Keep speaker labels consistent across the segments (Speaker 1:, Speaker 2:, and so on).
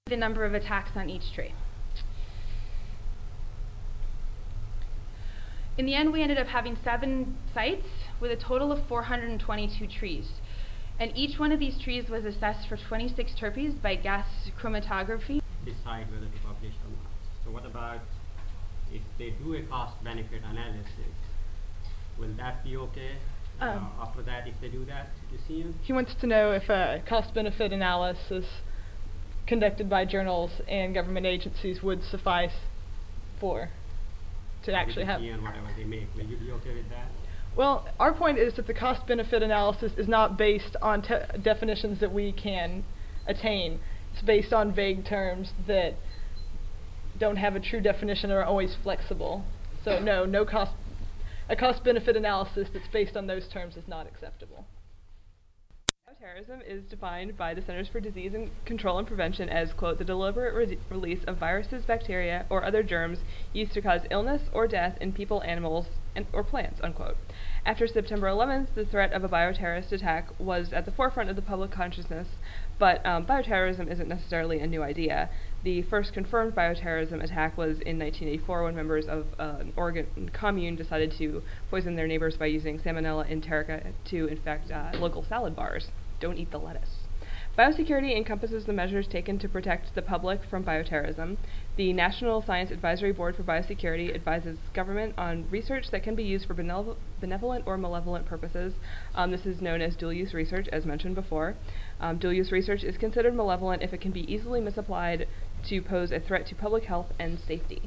Speaker 1: the number of attacks on each tree. In the end, we ended up having 7 sites with a total of 422 trees. And each one of these trees was assessed for 26 terpenes by gas chromatography.
Speaker 2: Decide whether to publish or not. So what about if they do a cost-benefit analysis? Will that be okay? After that, if they do that, to see him?
Speaker 3: He wants to know if a cost-benefit analysis conducted by journals and government agencies would suffice to actually have.
Speaker 2: And whatever they make, will you be okay with that?
Speaker 3: Well, our point is that the cost-benefit analysis is not based on definitions that we can attain. It's based on vague terms that don't have a true definition or are always flexible. So no cost. A cost-benefit analysis that's based on those terms is not acceptable.
Speaker 4: Bioterrorism is defined by the Centers for Disease Control and Prevention as, quote, the deliberate release of viruses, bacteria, or other germs used to cause illness or death in people, animals, or plants, unquote. After September 11th, the threat of a bioterrorist attack was at the forefront of the public consciousness, but bioterrorism isn't necessarily a new idea. The first confirmed bioterrorism attack was in 1984 when members of an Oregon commune decided to poison their neighbors by using Salmonella enterica to infect local salad bars. Don't eat the lettuce. Biosecurity encompasses the measures taken to protect the public from bioterrorism. The National Science Advisory Board for Biosecurity advises government on research that can be used for benevolent or malevolent purposes. This is known as dual-use research, as mentioned before. Dual-use research is considered malevolent if it can be easily misapplied to pose a threat to public health and safety.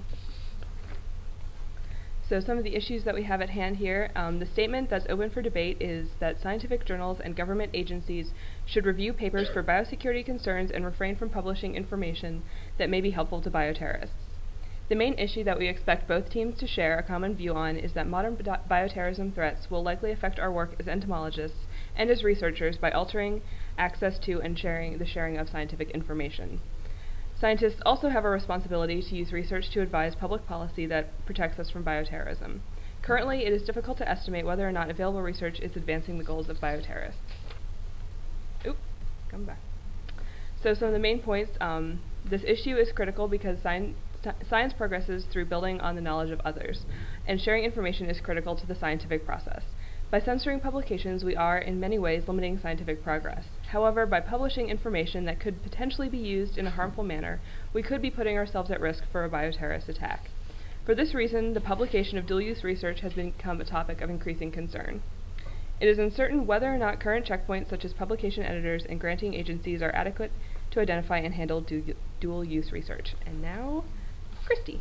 Speaker 4: So some of the issues that we have at hand here, the statement that's open for debate is that scientific journals and government agencies should review papers for biosecurity concerns and refrain from publishing information that may be helpful to bioterrorists. The main issue that we expect both teams to share a common view on is that modern bioterrorism threats will likely affect our work as entomologists and as researchers by altering access to and the sharing of scientific information. Scientists also have a responsibility to use research to advise public policy that protects us from bioterrorism. Currently, it is difficult to estimate whether or not available research is advancing the goals of bioterrorists. Come back. So some of the main points, this issue is critical because science progresses through building on the knowledge of others, and sharing information is critical to the scientific process. By censoring publications, we are, in many ways, limiting scientific progress. However, by publishing information that could potentially be used in a harmful manner, we could be putting ourselves at risk for a bioterrorist attack. For this reason, the publication of dual-use research has become a topic of increasing concern. It is uncertain whether or not current checkpoints such as publication editors and granting agencies are adequate to identify and handle dual-use research. And now, Christy.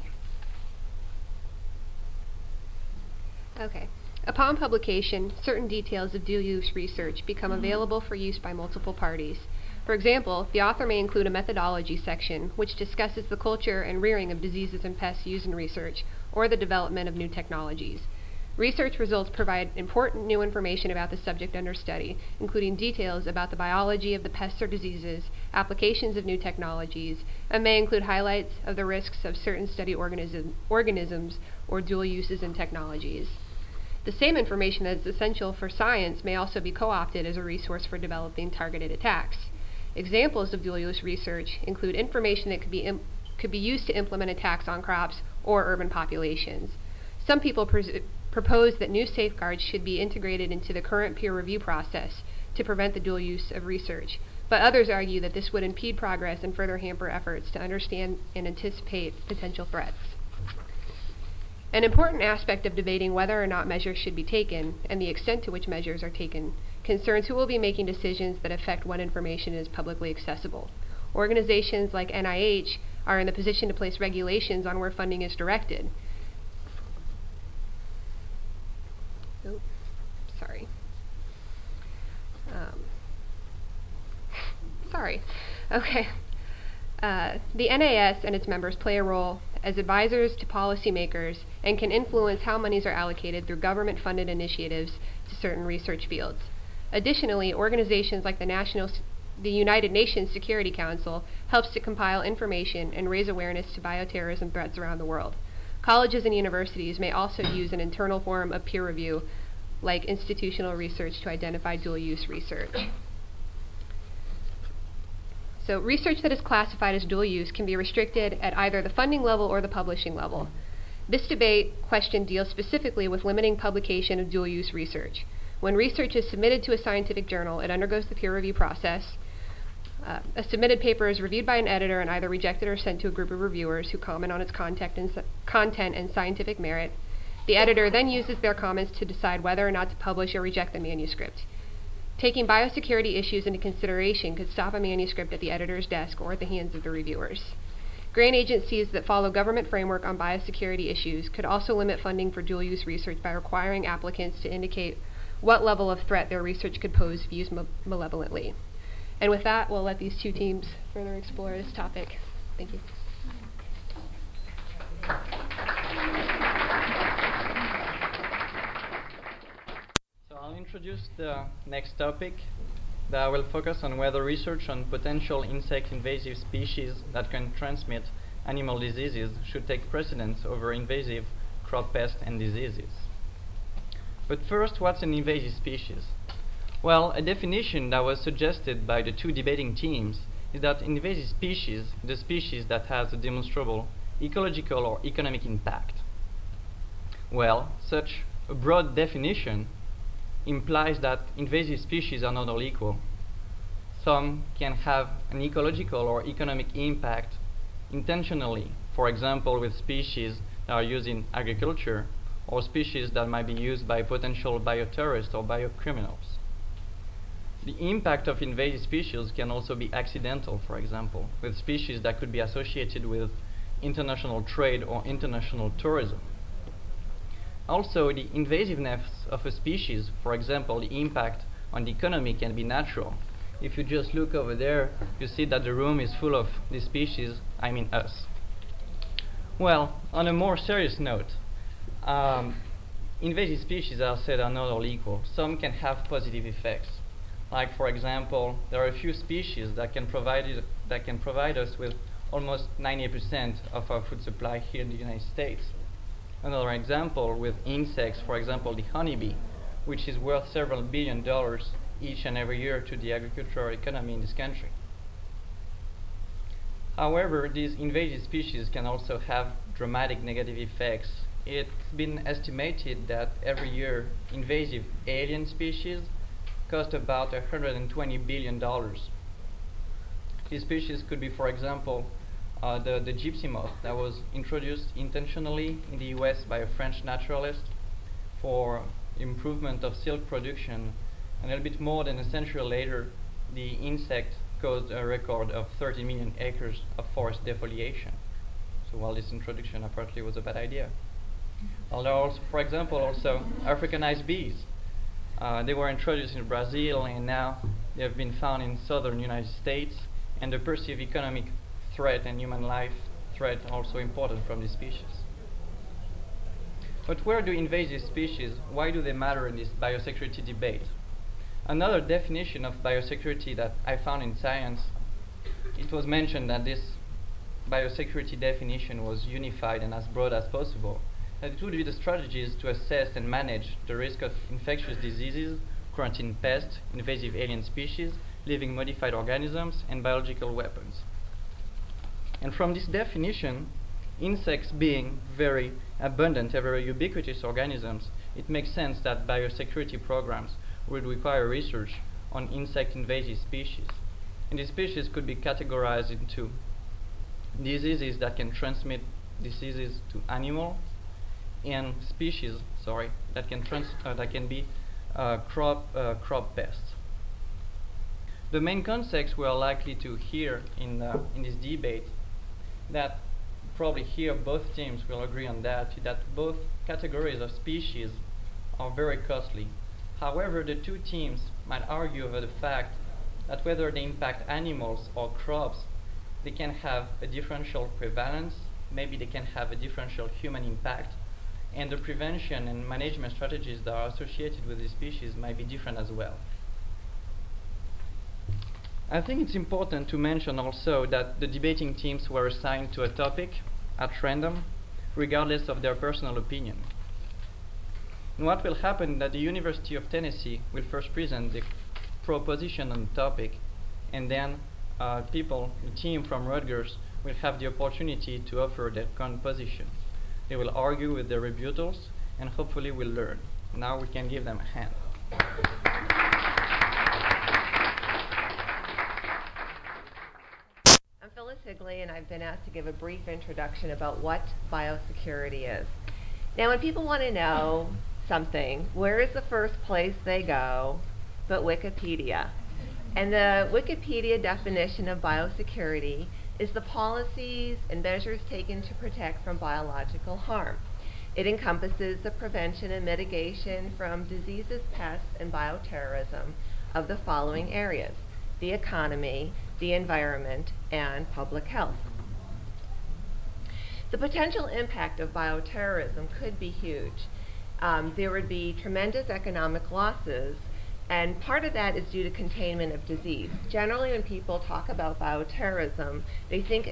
Speaker 5: Okay. Upon publication, certain details of dual-use research become available for use by multiple parties. For example, the author may include a methodology section which discusses the culture and rearing of diseases and pests used in research, or the development of new technologies. Research results provide important new information about the subject under study, including details about the biology of the pests or diseases, applications of new technologies, and may include highlights of the risks of certain study organisms or dual uses in technologies. The same information that is essential for science may also be co-opted as a resource for developing targeted attacks. Examples of dual-use research include information that could be used to implement attacks on crops or urban populations. Some people propose that new safeguards should be integrated into the current peer review process to prevent the dual use of research, but others argue that this would impede progress and further hamper efforts to understand and anticipate potential threats. An important aspect of debating whether or not measures should be taken, and the extent to which measures are taken, concerns who will be making decisions that affect what information is publicly accessible. Organizations like NIH are in the position to place regulations on where funding is directed. The NIS and its members play a role as advisors to policymakers and can influence how monies are allocated through government-funded initiatives to certain research fields. Additionally, organizations like the United Nations Security Council helps to compile information and raise awareness to bioterrorism threats around the world. Colleges and universities may also use an internal form of peer review, like institutional research, to identify dual-use research. So research that is classified as dual use can be restricted at either the funding level or the publishing level. This debate question deals specifically with limiting publication of dual use research. When research is submitted to a scientific journal, it undergoes the peer review process. A submitted paper is reviewed by an editor and either rejected or sent to a group of reviewers who comment on its content and scientific merit. The editor then uses their comments to decide whether or not to publish or reject the manuscript. Taking biosecurity issues into consideration could stop a manuscript at the editor's desk or at the hands of the reviewers. Grant agencies that follow government framework on biosecurity issues could also limit funding for dual-use research by requiring applicants to indicate what level of threat their research could pose if used malevolently. And with that, we'll let these two teams further explore this topic. Thank you.
Speaker 6: So I'll introduce the next topic that will focus on whether research on potential insect invasive species that can transmit animal diseases should take precedence over invasive crop pests and diseases. But first, what's an invasive species? Well, a definition that was suggested by the two debating teams is that invasive species is a species that has a demonstrable ecological or economic impact. Well, such a broad definition implies that invasive species are not all equal. Some can have an ecological or economic impact intentionally, for example with species that are used in agriculture or species that might be used by potential bioterrorists or biocriminals. The impact of invasive species can also be accidental, for example, with species that could be associated with international trade or international tourism. Also, the invasiveness of a species, for example, the impact on the economy can be natural. If you just look over there, you see that the room is full of this species, I mean us. Well, on a more serious note, invasive species, as I said, are not all equal. Some can have positive effects. Like, for example, there are a few species that can provide us with almost 90% of our food supply here in the United States. Another example with insects, for example, the honeybee, which is worth several $billion each and every year to the agricultural economy in this country. However, these invasive species can also have dramatic negative effects. It's been estimated that every year invasive alien species cost about $120 billion. These species could be, for example, the gypsy moth that was introduced intentionally in the US by a French naturalist for improvement of silk production, and a little bit more than a century later, the insect caused a record of 30 million acres of forest defoliation. So while this introduction apparently was a bad idea. Well, there are also, for example, also Africanized bees. They were introduced in Brazil, and now they have been found in southern United States, and the perceived economic threat and human life threat are also important from this species. But where do invasive species, why do they matter in this biosecurity debate? Another definition of biosecurity that I found in Science, it was mentioned that this biosecurity definition was unified and as broad as possible. That it would be the strategies to assess and manage the risk of infectious diseases, quarantine pests, invasive alien species, living modified organisms, and biological weapons. And from this definition, insects being very abundant and very ubiquitous organisms, it makes sense that biosecurity programs would require research on insect invasive species. And these species could be categorized into diseases that can transmit diseases to animals, and species, that can be crop pests. The main concepts we are likely to hear in this debate, that probably here both teams will agree on that both categories of species are very costly. However, the two teams might argue over the fact that whether they impact animals or crops, they can have a differential prevalence, maybe they can have a differential human impact, and the prevention and management strategies that are associated with these species might be different as well. I think it's important to mention also that the debating teams were assigned to a topic at random, regardless of their personal opinion. And what will happen is that the University of Tennessee will first present the proposition on the topic, and then the team from Rutgers, will have the opportunity to offer their current position. They will argue with their rebuttals and hopefully will learn. Now we can give them a hand.
Speaker 7: I'm Phyllis Higley, and I've been asked to give a brief introduction about what biosecurity is. Now, when people want to know something, where is the first place they go but Wikipedia? And the Wikipedia definition of biosecurity is the policies and measures taken to protect from biological harm. It encompasses the prevention and mitigation from diseases, pests, and bioterrorism of the following areas: the economy, the environment, and public health. The potential impact of bioterrorism could be huge. There would be tremendous economic losses, and part of that is due to containment of disease. Generally, when people talk about bioterrorism, they think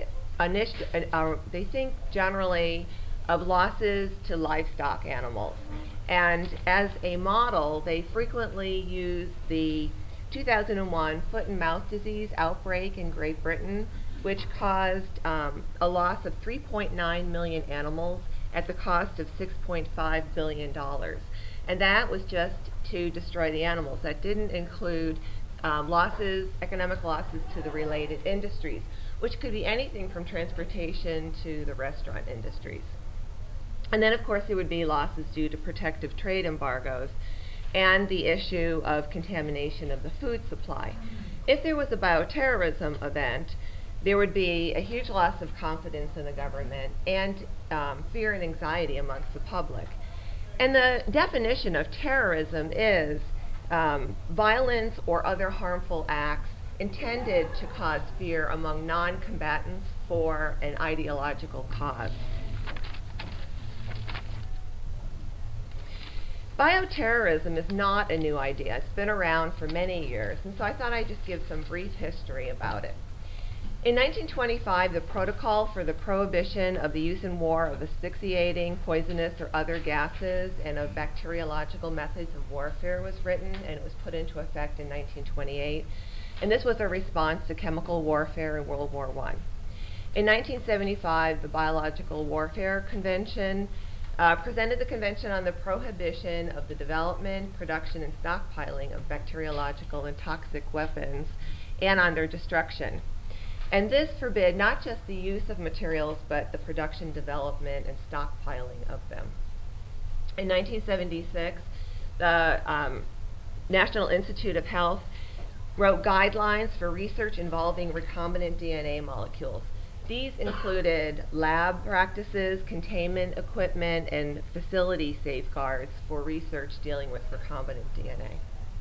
Speaker 7: generally of losses to livestock animals. And as a model, they frequently use the 2001 foot and mouth disease outbreak in Great Britain, which caused a loss of 3.9 million animals at the cost of $6.5 billion. And that was just to destroy the animals. That didn't include economic losses to the related industries, which could be anything from transportation to the restaurant industries. And then, of course, there would be losses due to protective trade embargoes and the issue of contamination of the food supply. If there was a bioterrorism event, there would be a huge loss of confidence in the government and fear and anxiety amongst the public. And the definition of terrorism is violence or other harmful acts intended to cause fear among non-combatants for an ideological cause. Bioterrorism is not a new idea. It's been around for many years, and so I thought I'd just give some brief history about it. In 1925, the Protocol for the Prohibition of the Use in War of Asphyxiating, Poisonous, or Other Gases and of Bacteriological Methods of Warfare was written, and it was put into effect in 1928. And this was a response to chemical warfare in World War I. In 1975, the Biological Warfare Convention presented the Convention on the Prohibition of the Development, Production, and Stockpiling of Bacteriological and Toxic Weapons and on their destruction. And this forbid not just the use of materials, but the production, development, and stockpiling of them. In 1976, the National Institute of Health wrote guidelines for research involving recombinant DNA molecules. These included lab practices, containment equipment, and facility safeguards for research dealing with recombinant DNA.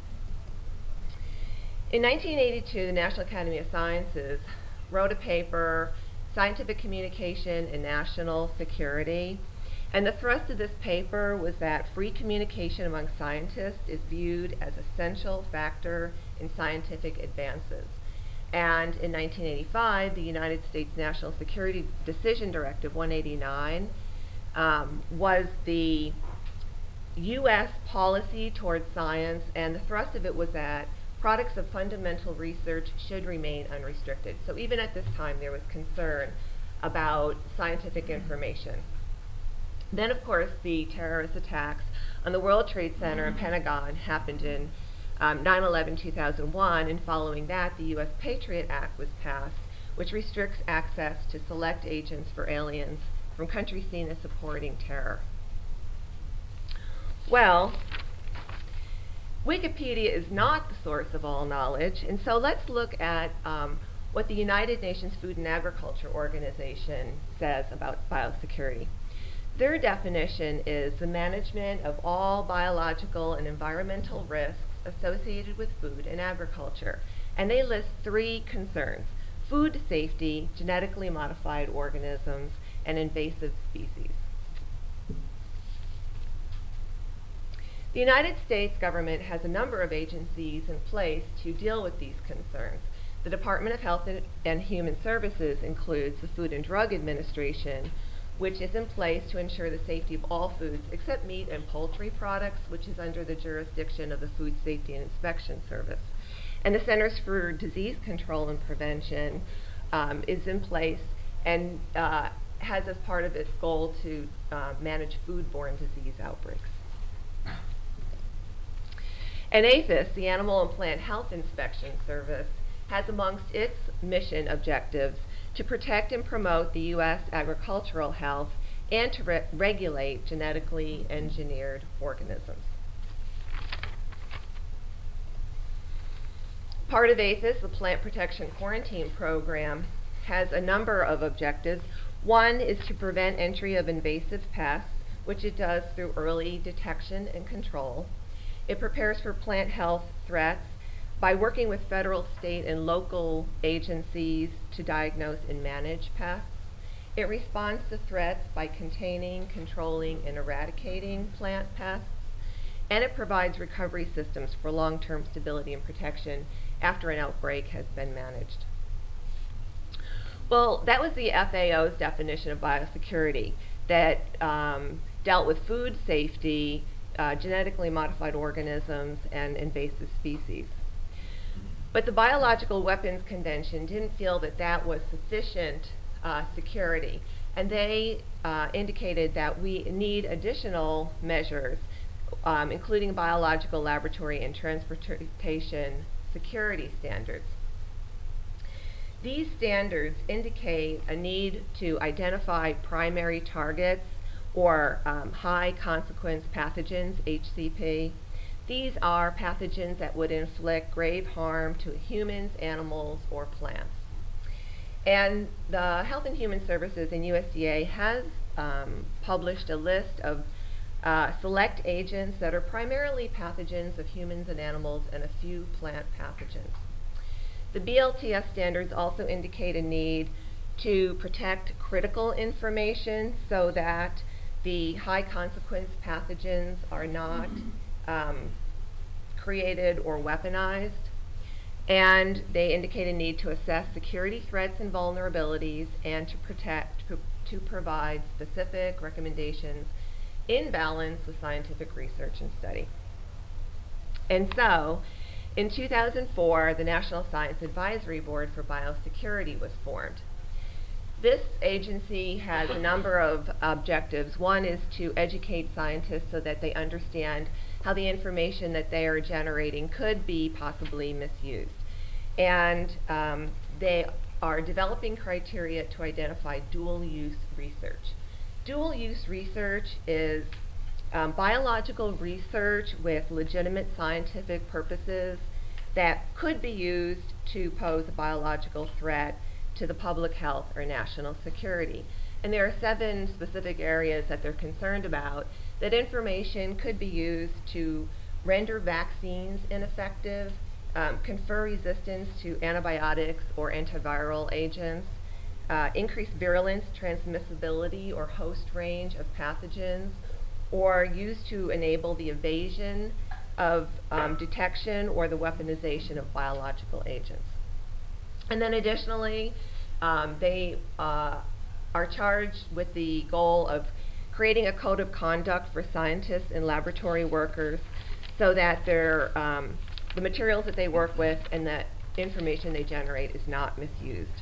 Speaker 7: In 1982, the National Academy of Sciences wrote a paper, Scientific Communication and National Security. And the thrust of this paper was that free communication among scientists is viewed as an essential factor in scientific advances. And in 1985, the United States National Security Decision Directive 189 was the U.S. policy towards science, and the thrust of it was that products of fundamental research should remain unrestricted. So even at this time, there was concern about scientific information. Then, of course, the terrorist attacks on the World Trade Center and Pentagon happened in 9/11/2001, and following that, the U.S. Patriot Act was passed, which restricts access to select agents for aliens from countries seen as supporting terror. Well, Wikipedia is not the source of all knowledge, and so let's look at what the United Nations Food and Agriculture Organization says about biosecurity. Their definition is the management of all biological and environmental risks associated with food and agriculture. And they list three concerns: food safety, genetically modified organisms, and invasive species. The United States government has a number of agencies in place to deal with these concerns. The Department of Health and Human Services includes the Food and Drug Administration, which is in place to ensure the safety of all foods except meat and poultry products, which is under the jurisdiction of the Food Safety and Inspection Service. And the Centers for Disease Control and Prevention is in place and has as part of its goal to manage foodborne disease outbreaks. And APHIS, the Animal and Plant Health Inspection Service, has amongst its mission objectives to protect and promote the U.S. agricultural health and to regulate genetically engineered organisms. Part of APHIS, the Plant Protection Quarantine Program, has a number of objectives. One is to prevent entry of invasive pests, which it does through early detection and control. It prepares for plant health threats by working with federal, state, and local agencies to diagnose and manage pests. It responds to threats by containing, controlling, and eradicating plant pests. And it provides recovery systems for long-term stability and protection after an outbreak has been managed. Well, that was the FAO's definition of biosecurity that dealt with food safety, genetically modified organisms, and invasive species. But the Biological Weapons Convention didn't feel that that was sufficient security, and they indicated that we need additional measures, including biological laboratory and transportation security standards. These standards indicate a need to identify primary targets or high consequence pathogens, HCP. These are pathogens that would inflict grave harm to humans, animals, or plants. And the Health and Human Services and USDA has published a list of select agents that are primarily pathogens of humans and animals and a few plant pathogens. The BLTS standards also indicate a need to protect critical information so that the high consequence pathogens are not created or weaponized. And they indicate a need to assess security threats and vulnerabilities and to provide specific recommendations in balance with scientific research and study. And so, in 2004, the National Science Advisory Board for Biosecurity was formed. This agency has a number of objectives. One is to educate scientists so that they understand how the information that they are generating could be possibly misused. And they are developing criteria to identify dual-use research. Dual-use research is biological research with legitimate scientific purposes that could be used to pose a biological threat to the public health or national security. And there are 7 specific areas that they're concerned about that information could be used to render vaccines ineffective, confer resistance to antibiotics or antiviral agents, increase virulence, transmissibility, or host range of pathogens, or used to enable the evasion of detection or the weaponization of biological agents. And then additionally, they are charged with the goal of creating a code of conduct for scientists and laboratory workers so that the materials that they work with and the information they generate is not misused.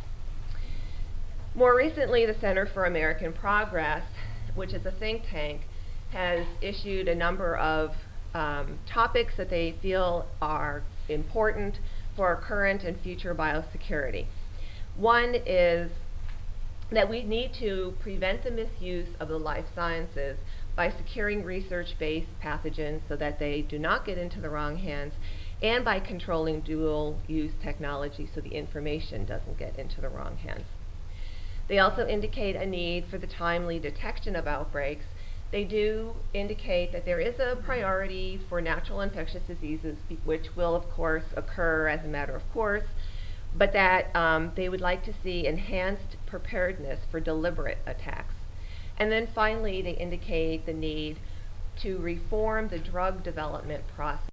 Speaker 7: More recently, the Center for American Progress, which is a think tank, has issued a number of topics that they feel are important for our current and future biosecurity. One is that we need to prevent the misuse of the life sciences by securing research-based pathogens so that they do not get into the wrong hands, and by controlling dual-use technology so the information doesn't get into the wrong hands. They also indicate a need for the timely detection of outbreaks. They do indicate that there is a priority for natural infectious diseases, which will of course occur as a matter of course, but that they would like to see enhanced preparedness for deliberate attacks. And then finally, they indicate the need to reform the drug development process